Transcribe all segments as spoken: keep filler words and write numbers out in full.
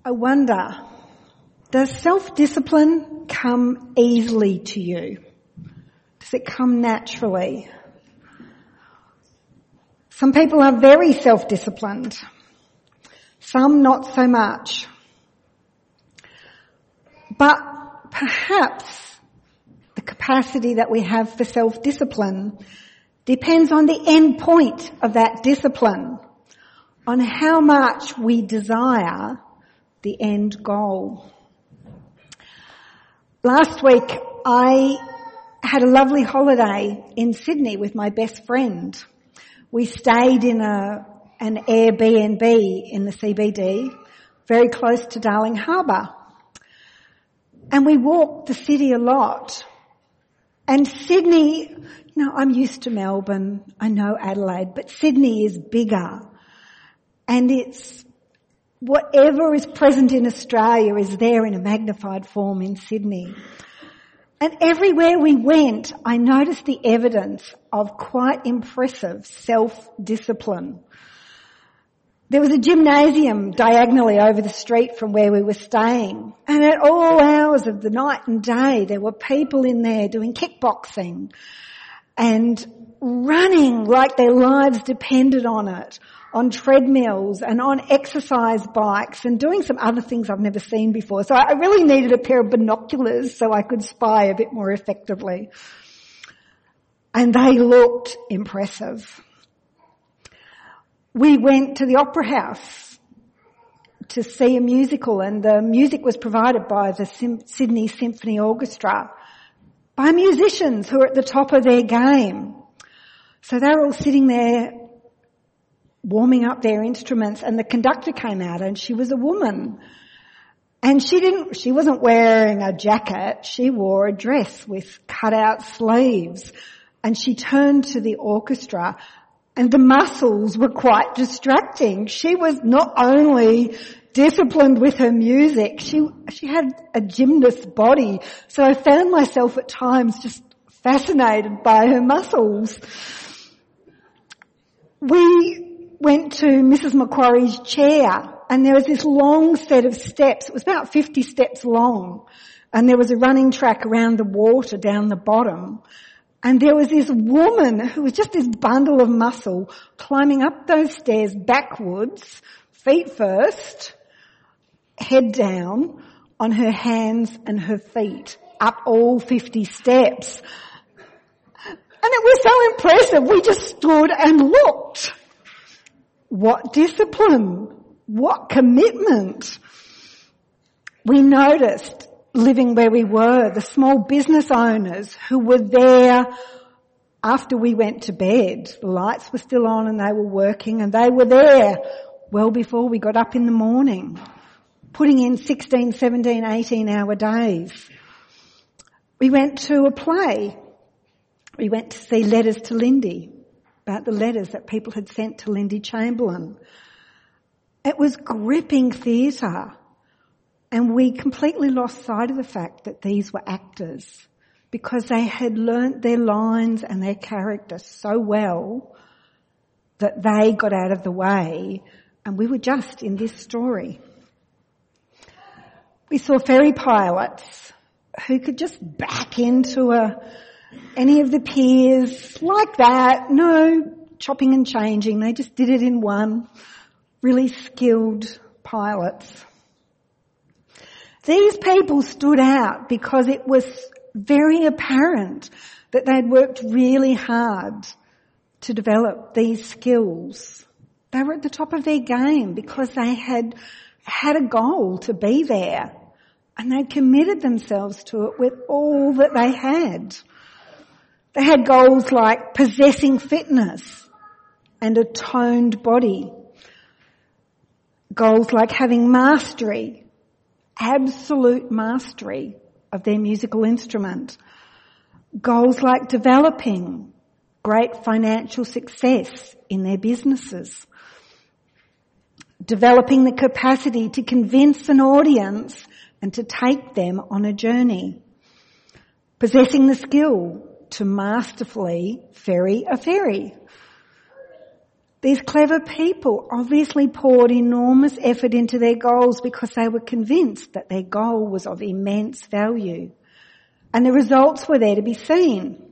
I wonder, does self-discipline come easily to you? Does it come naturally? Some people are very self-disciplined. Some not so much. But perhaps the capacity that we have for self-discipline depends on the end point of that discipline, on how much we desire the end goal. Last week I had a lovely holiday in Sydney with my best friend. We stayed in a an Airbnb in the C B D, very close to Darling Harbour. And we walked the city a lot. And Sydney, you know, I'm used to Melbourne, I know Adelaide, but Sydney is bigger. And it's, whatever is present in Australia is there in a magnified form in Sydney. And everywhere we went, I noticed the evidence of quite impressive self-discipline. There was a gymnasium diagonally over the street from where we were staying. And at all hours of the night and day, there were people in there doing kickboxing and running like their lives depended on it, on treadmills and on exercise bikes and doing some other things I've never seen before. So I really needed a pair of binoculars so I could spy a bit more effectively. And they looked impressive. We went to the Opera House to see a musical, and the music was provided by the Sim- Sydney Symphony Orchestra, by musicians who are at the top of their game. So they were all sitting there warming up their instruments, and the conductor came out, and she was a woman. And she didn't, she wasn't wearing a jacket, she wore a dress with cut-out sleeves. And she turned to the orchestra, and the muscles were quite distracting. She was not only disciplined with her music, she she had a gymnast's body. So I found myself at times just fascinated by her muscles. We went to Missus Macquarie's chair, and there was this long set of steps. It was about fifty steps long, and there was a running track around the water down the bottom. And there was this woman who was just this bundle of muscle climbing up those stairs backwards, feet first, head down, on her hands and her feet, up all fifty steps. And it was so impressive, we just stood and looked. What discipline, what commitment. We noticed, living where we were, the small business owners who were there after we went to bed. The lights were still on and they were working, and they were there well before we got up in the morning, putting in sixteen, seventeen, eighteen hour days. We went to a play. We went to see Letters to Lindy, about the letters that people had sent to Lindy Chamberlain. It was gripping theatre. And we completely lost sight of the fact that these were actors, because they had learnt their lines and their characters so well that they got out of the way, and we were just in this story. We saw ferry pilots who could just back into a, any of the piers like that, no chopping and changing. They just did it in one. Really skilled pilots. These people stood out because it was very apparent that they'd worked really hard to develop these skills. They were at the top of their game because they had had a goal to be there, and they'd committed themselves to it with all that they had. They had goals like possessing fitness and a toned body. Goals like having mastery, absolute mastery of their musical instrument. Goals like developing great financial success in their businesses. Developing the capacity to convince an audience and to take them on a journey. Possessing the skill to masterfully ferry a ferry. These clever people obviously poured enormous effort into their goals because they were convinced that their goal was of immense value. And the results were there to be seen.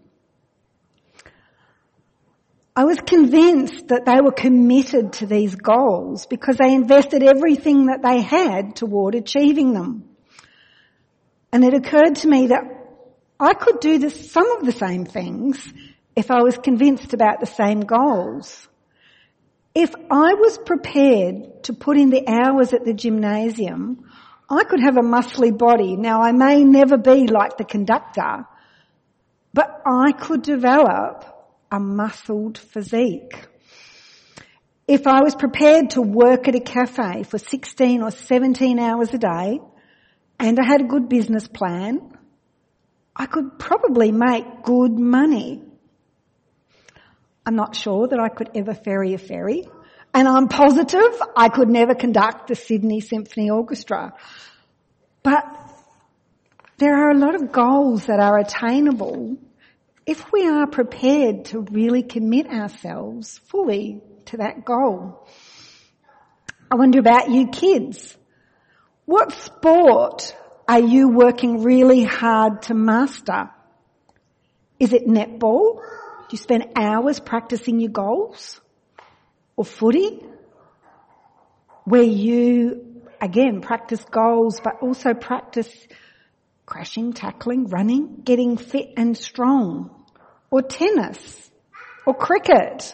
I was convinced that they were committed to these goals because they invested everything that they had toward achieving them. And it occurred to me that I could do this, some of the same things if I was convinced about the same goals. If I was prepared to put in the hours at the gymnasium, I could have a muscly body. Now, I may never be like the conductor, but I could develop a muscled physique. If I was prepared to work at a cafe for sixteen or seventeen hours a day and I had a good business plan, I could probably make good money. I'm not sure that I could ever ferry a ferry, and I'm positive I could never conduct the Sydney Symphony Orchestra. But there are a lot of goals that are attainable if we are prepared to really commit ourselves fully to that goal. I wonder about you kids. What sport are you working really hard to master? Is it netball? Do you spend hours practicing your goals? Or footy? Where you, again, practice goals but also practice crashing, tackling, running, getting fit and strong. Or tennis, or cricket.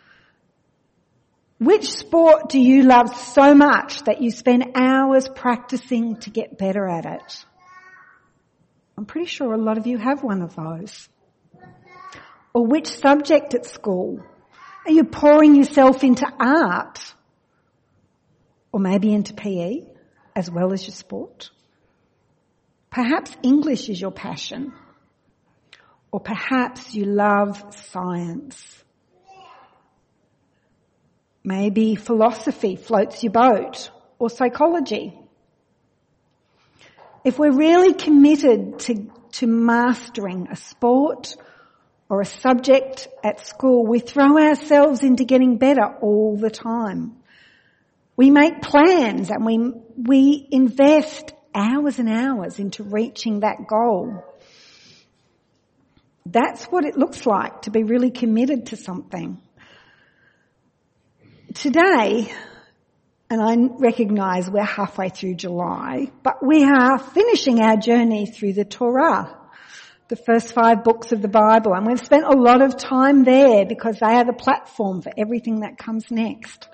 Which sport do you love so much that you spend hours practicing to get better at it? I'm pretty sure a lot of you have one of those. Or which subject at school? Are you pouring yourself into art? Or maybe into P E as well as your sport? Perhaps English is your passion. Or perhaps you love science. Maybe philosophy floats your boat, or psychology. If we're really committed to, to mastering a sport or a subject at school, we throw ourselves into getting better all the time. We make plans and we, we invest hours and hours into reaching that goal. That's what it looks like to be really committed to something. Today, and I recognise we're halfway through July, but we are finishing our journey through the Torah, the first five books of the Bible, and we've spent a lot of time there because they are the platform for everything that comes next.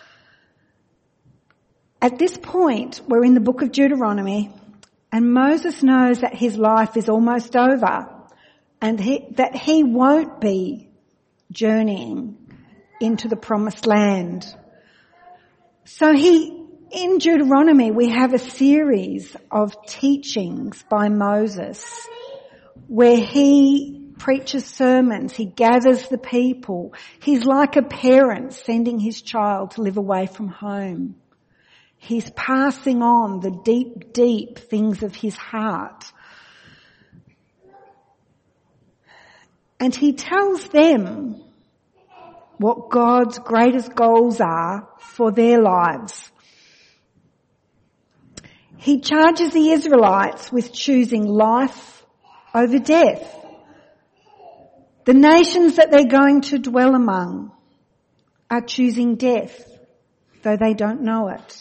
At this point, we're in the book of Deuteronomy, and Moses knows that his life is almost over. And he, that he won't be journeying into the promised land. So he, in Deuteronomy, we have a series of teachings by Moses where he preaches sermons, he gathers the people. He's like a parent sending his child to live away from home. He's passing on the deep, deep things of his heart. And he tells them what God's greatest goals are for their lives. He charges the Israelites with choosing life over death. The nations that they're going to dwell among are choosing death, though they don't know it.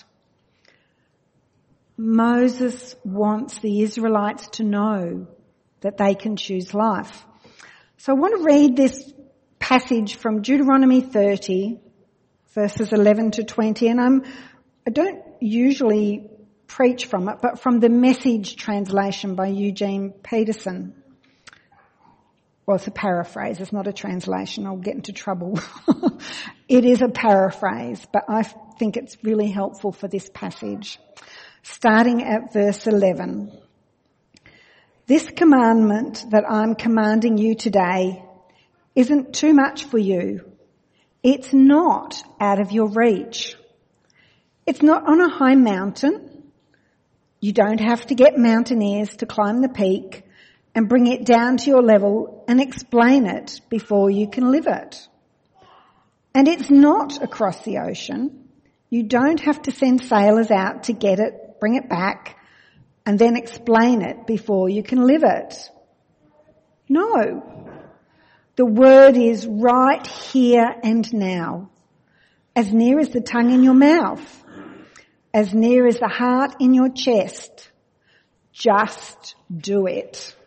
Moses wants the Israelites to know that they can choose life. So I want to read this passage from Deuteronomy thirty, verses eleven to twenty, and I'm, I don't usually preach from it, but from the Message translation by Eugene Peterson. Well, it's a paraphrase, it's not a translation, I'll get into trouble. It is a paraphrase, but I think it's really helpful for this passage. Starting at verse eleven. This commandment that I'm commanding you today isn't too much for you. It's not out of your reach. It's not on a high mountain. You don't have to get mountaineers to climb the peak and bring it down to your level and explain it before you can live it. And it's not across the ocean. You don't have to send sailors out to get it, bring it back, and then explain it before you can live it. No. The word is right here and now, as near as the tongue in your mouth, as near as the heart in your chest. Just do it.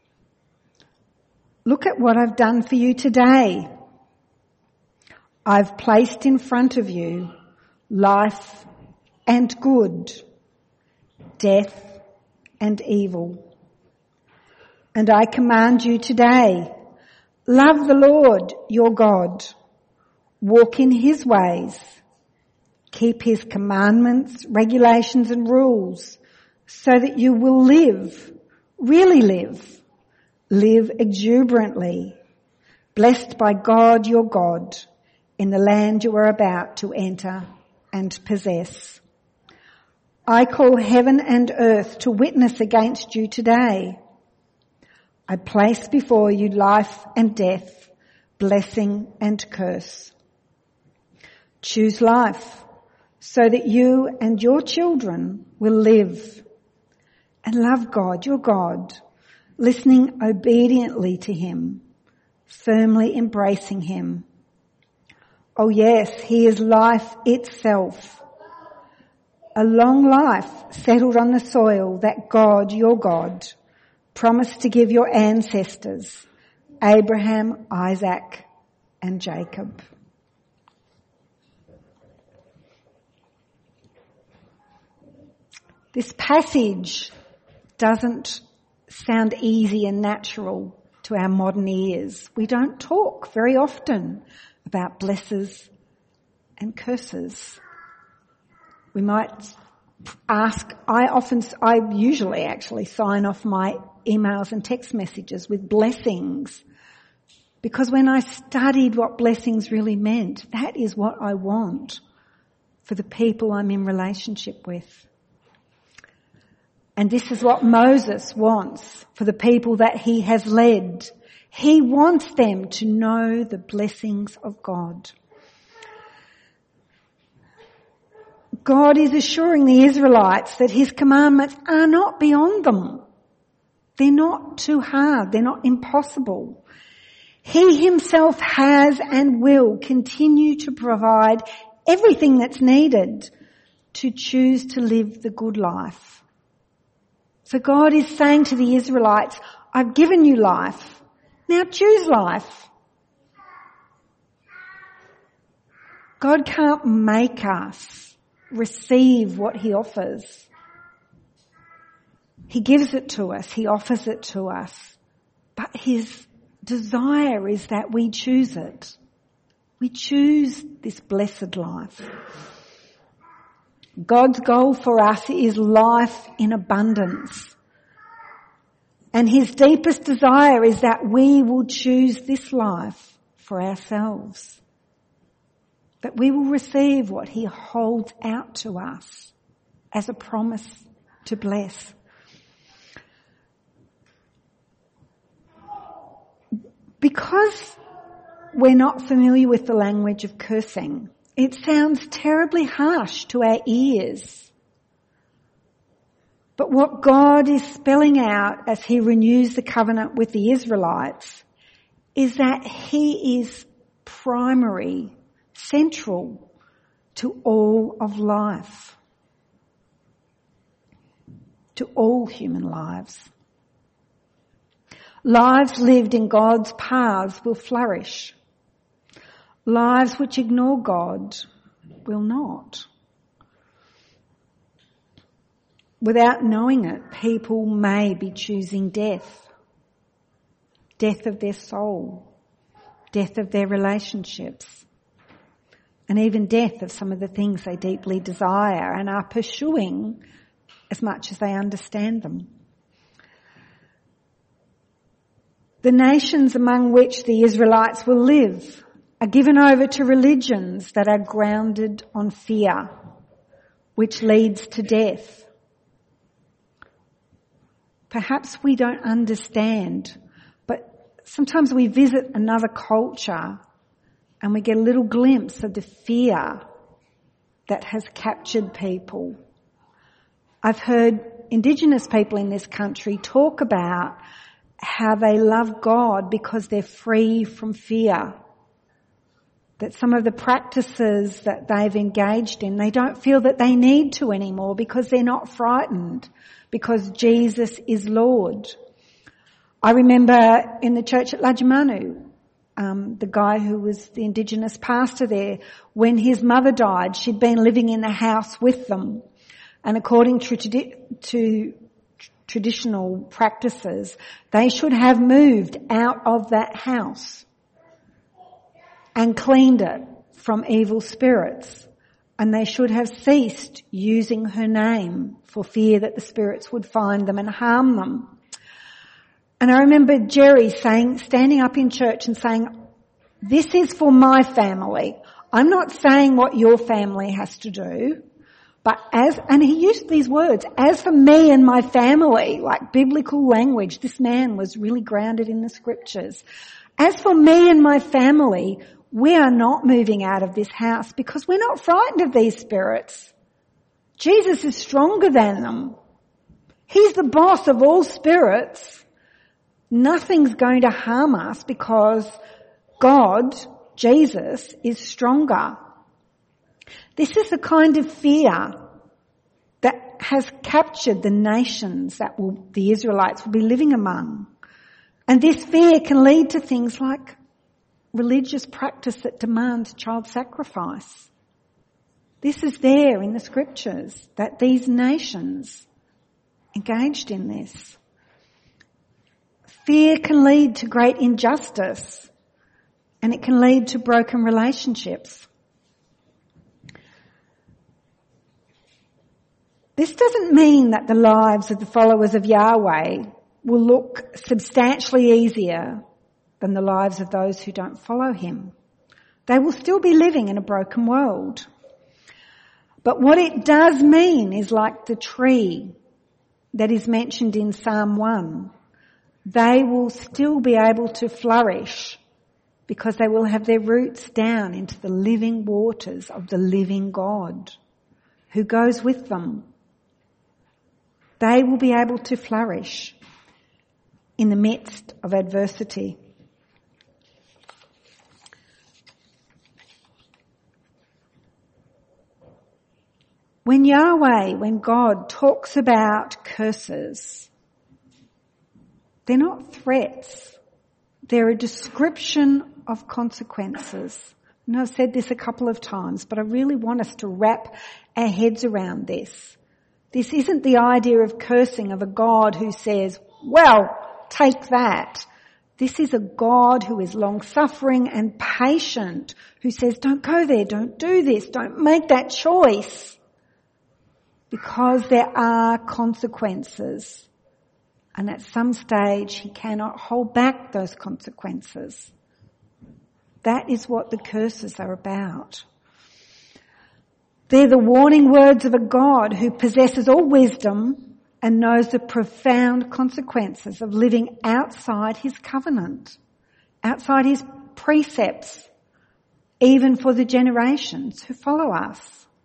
Look at what I've done for you today. I've placed in front of you life and good, death and evil. And I command you today, love the Lord your God, walk in his ways, keep his commandments, regulations and rules, so that you will live, really live, live exuberantly, blessed by God your God, in the land you are about to enter and possess. I call heaven and earth to witness against you today. I place before you life and death, blessing and curse. Choose life so that you and your children will live and love God, your God, listening obediently to him, firmly embracing him. Oh yes, he is life itself, a long life settled on the soil that God, your God, promised to give your ancestors, Abraham, Isaac, and Jacob. This passage doesn't sound easy and natural to our modern ears. We don't talk very often about blessings and curses. We might ask, I often, I usually actually sign off my emails and text messages with blessings, because when I studied what blessings really meant, that is what I want for the people I'm in relationship with. And this is what Moses wants for the people that he has led. He wants them to know the blessings of God. God is assuring the Israelites that his commandments are not beyond them. They're not too hard. They're not impossible. He himself has and will continue to provide everything that's needed to choose to live the good life. So God is saying to the Israelites, I've given you life. Now choose life. God can't make us receive what he offers. He gives it to us. He offers it to us. But his desire is that we choose it. We choose this blessed life. God's goal for us is life in abundance. And his deepest desire is that we will choose this life for ourselves. That we will receive what he holds out to us as a promise to bless. Because we're not familiar with the language of cursing, it sounds terribly harsh to our ears. But what God is spelling out as he renews the covenant with the Israelites is that he is primary, central to all of life, to all human lives. Lives lived in God's paths will flourish. Lives which ignore God will not. Without knowing it, people may be choosing death. Death of their soul. Death of their relationships. And even death of some of the things they deeply desire and are pursuing as much as they understand them. The nations among which the Israelites will live are given over to religions that are grounded on fear, which leads to death. Perhaps we don't understand, but sometimes we visit another culture and we get a little glimpse of the fear that has captured people. I've heard Indigenous people in this country talk about how they love God because they're free from fear. That some of the practices that they've engaged in, they don't feel that they need to anymore because they're not frightened, because Jesus is Lord. I remember in the church at Lajamanu, um, the guy who was the Indigenous pastor there, when his mother died, she'd been living in the house with them. And according to, tradi- to traditional practices, they should have moved out of that house and cleaned it from evil spirits. And they should have ceased using her name for fear that the spirits would find them and harm them. And I remember Jerry saying, standing up in church and saying, this is for my family. I'm not saying what your family has to do. But as, and he used these words, as for me and my family, like biblical language, this man was really grounded in the scriptures. As for me and my family, we are not moving out of this house because we're not frightened of these spirits. Jesus is stronger than them. He's the boss of all spirits. Nothing's going to harm us because God, Jesus, is stronger. This is the kind of fear that has captured the nations that will, the Israelites will be living among. And this fear can lead to things like religious practice that demands child sacrifice. This is there in the scriptures, that these nations engaged in this. Fear can lead to great injustice, and it can lead to broken relationships. This doesn't mean that the lives of the followers of Yahweh will look substantially easier than the lives of those who don't follow him. They will still be living in a broken world. But what it does mean is like the tree that is mentioned in Psalm one. They will still be able to flourish because they will have their roots down into the living waters of the living God who goes with them. They will be able to flourish in the midst of adversity. When Yahweh, when God talks about curses, they're not threats. They're a description of consequences. And I've said this a couple of times, but I really want us to wrap our heads around this. This isn't the idea of cursing of a God who says, well, take that. This is a God who is long-suffering and patient, who says, don't go there, don't do this, don't make that choice. Because there are consequences. And at some stage, he cannot hold back those consequences. That is what the curses are about. They're the warning words of a God who possesses all wisdom and knows the profound consequences of living outside his covenant, outside his precepts, even for the generations who follow us.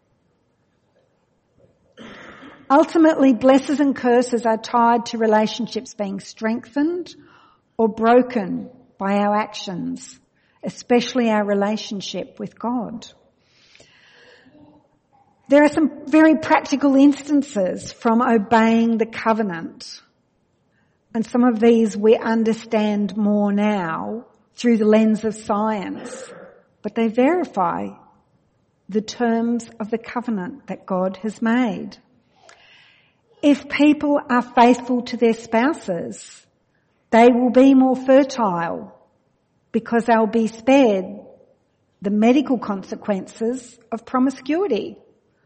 Ultimately, blessings and curses are tied to relationships being strengthened or broken by our actions, especially our relationship with God. There are some very practical instances from obeying the covenant, and some of these we understand more now through the lens of science, but they verify the terms of the covenant that God has made. If people are faithful to their spouses, they will be more fertile because they'll be spared the medical consequences of promiscuity.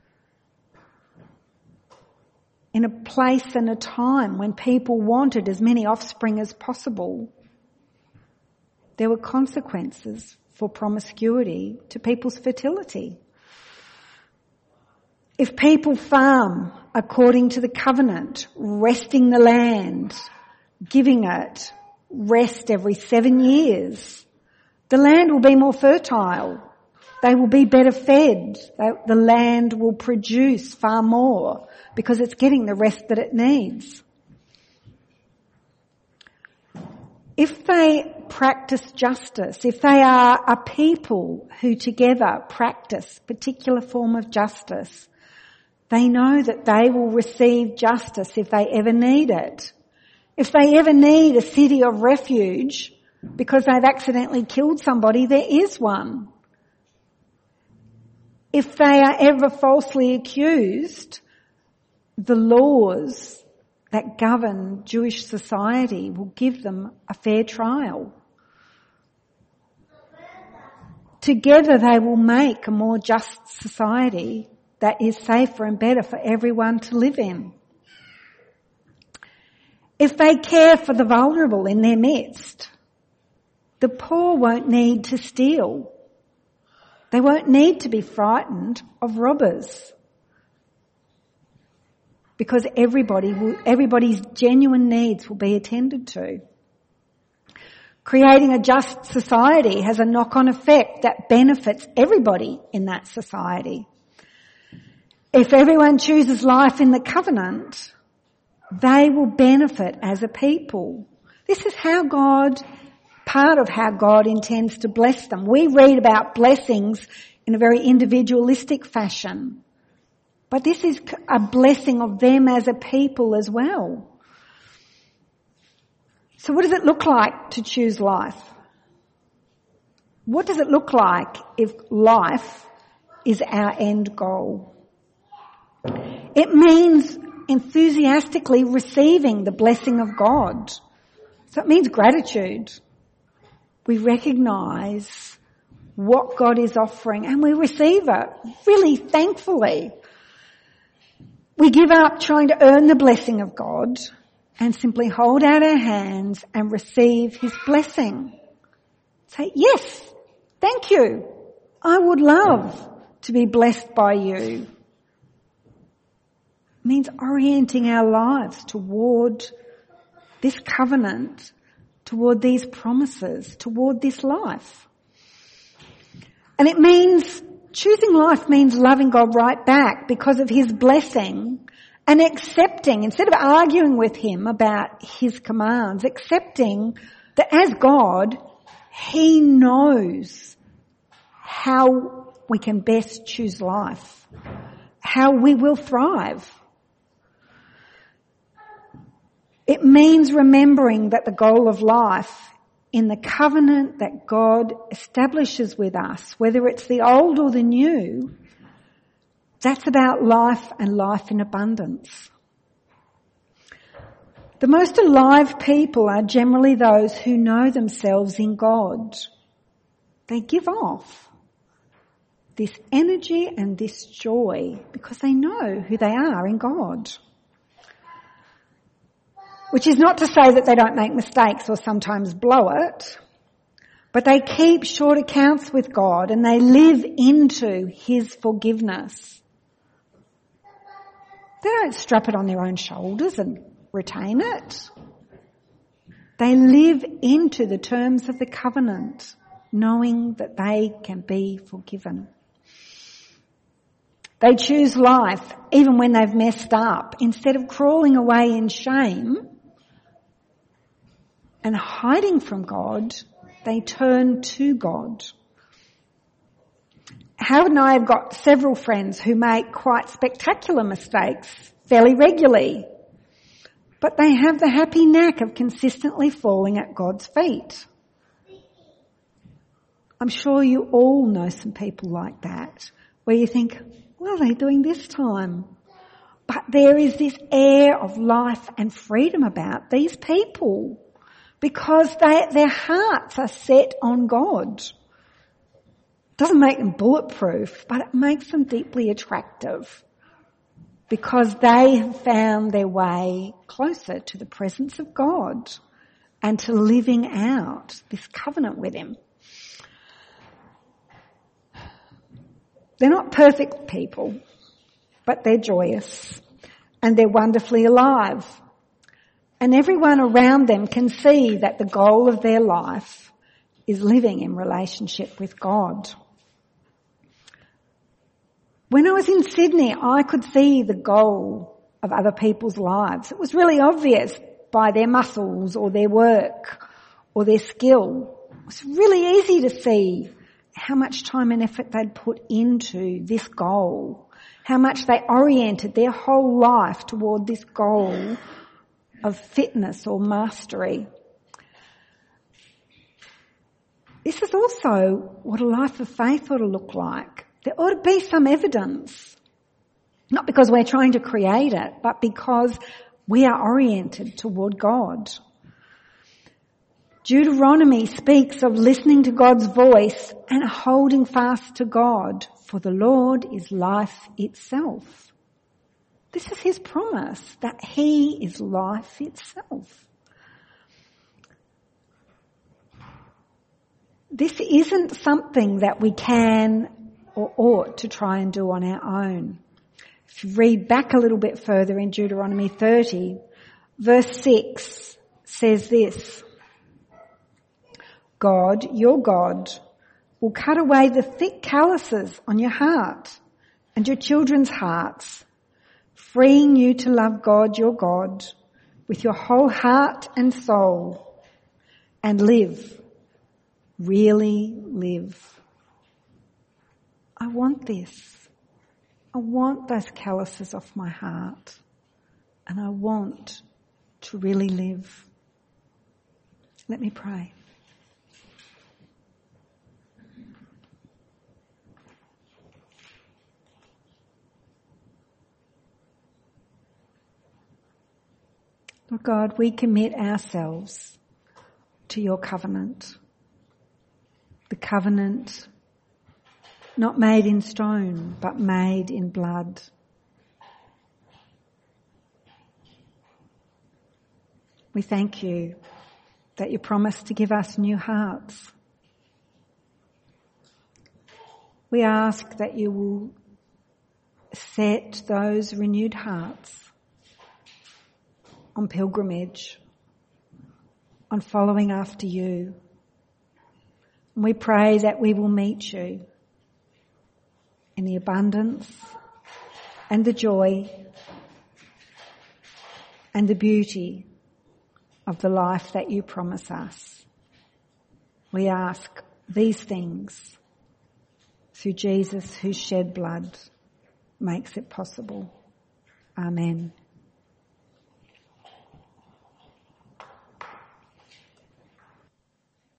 In a place and a time when people wanted as many offspring as possible, there were consequences for promiscuity to people's fertility. If people farm according to the covenant, resting the land, giving it rest every seven years, The land will be more fertile. They will be better fed. They, the land will produce far more because it's getting the rest that it needs. If they practice justice, if they are a people who together practice a particular form of justice, they know that they will receive justice if they ever need it. If they ever need a city of refuge because they've accidentally killed somebody, there is one. If they are ever falsely accused, the laws that govern Jewish society will give them a fair trial. Together they will make a more just society that is safer and better for everyone to live in. If they care for the vulnerable in their midst, the poor won't need to steal. They won't need to be frightened of robbers. Because everybody will, everybody's genuine needs will be attended to. Creating a just society has a knock-on effect that benefits everybody in that society. If everyone chooses life in the covenant, they will benefit as a people. This is how God, part of how God intends to bless them. We read about blessings in a very individualistic fashion. But this is a blessing of them as a people as well. So what does it look like to choose life? What does it look like if life is our end goal? It means enthusiastically receiving the blessing of God. So it means gratitude. We recognise what God is offering and we receive it really thankfully. We give up trying to earn the blessing of God and simply hold out our hands and receive his blessing. Say, yes, thank you. I would love to be blessed by you. It means orienting our lives toward this covenant, toward these promises, toward this life. And it means choosing life means loving God right back because of his blessing and accepting, instead of arguing with him about his commands, accepting that as God, he knows how we can best choose life, how we will thrive. It means remembering that the goal of life in the covenant that God establishes with us, whether it's the old or the new, that's about life and life in abundance. The most alive people are generally those who know themselves in God. They give off this energy and this joy because they know who they are in God. Which is not to say that they don't make mistakes or sometimes blow it, but they keep short accounts with God and they live into his forgiveness. They don't strap it on their own shoulders and retain it. They live into the terms of the covenant, knowing that they can be forgiven. They choose life even when they've messed up. Instead of crawling away in shame and hiding from God, they turn to God. Howard and I have got several friends who make quite spectacular mistakes fairly regularly, but they have the happy knack of consistently falling at God's feet. I'm sure you all know some people like that, where you think, what are they doing this time? But there is this air of life and freedom about these people because they, their hearts are set on God. Doesn't make them bulletproof, but it makes them deeply attractive because they have found their way closer to the presence of God and to living out this covenant with him. They're not perfect people, but they're joyous and they're wonderfully alive. And everyone around them can see that the goal of their life is living in relationship with God. When I was in Sydney, I could see the goal of other people's lives. It was really obvious by their muscles or their work or their skill. It was really easy to see how much time and effort they'd put into this goal, how much they oriented their whole life toward this goal of fitness or mastery. This is also what a life of faith ought to look like. There ought to be some evidence, not because we're trying to create it, but because we are oriented toward God. Deuteronomy speaks of listening to God's voice and holding fast to God, for the Lord is life itself. This is his promise, that he is life itself. This isn't something that we can or ought to try and do on our own. If you read back a little bit further in Deuteronomy thirty, verse six says this: God, your God, will cut away the thick calluses on your heart and your children's hearts, freeing you to love God, your God, with your whole heart and soul, and live, really live. I want this. I want those calluses off my heart, and I want to really live. Let me pray. Lord God, we commit ourselves to your covenant, the covenant not made in stone, but made in blood. We thank you that you promised to give us new hearts. We ask that you will set those renewed hearts on pilgrimage, on following after you. And we pray that we will meet you in the abundance and the joy and the beauty of the life that you promise us. We ask these things through Jesus, whose shed blood makes it possible. Amen.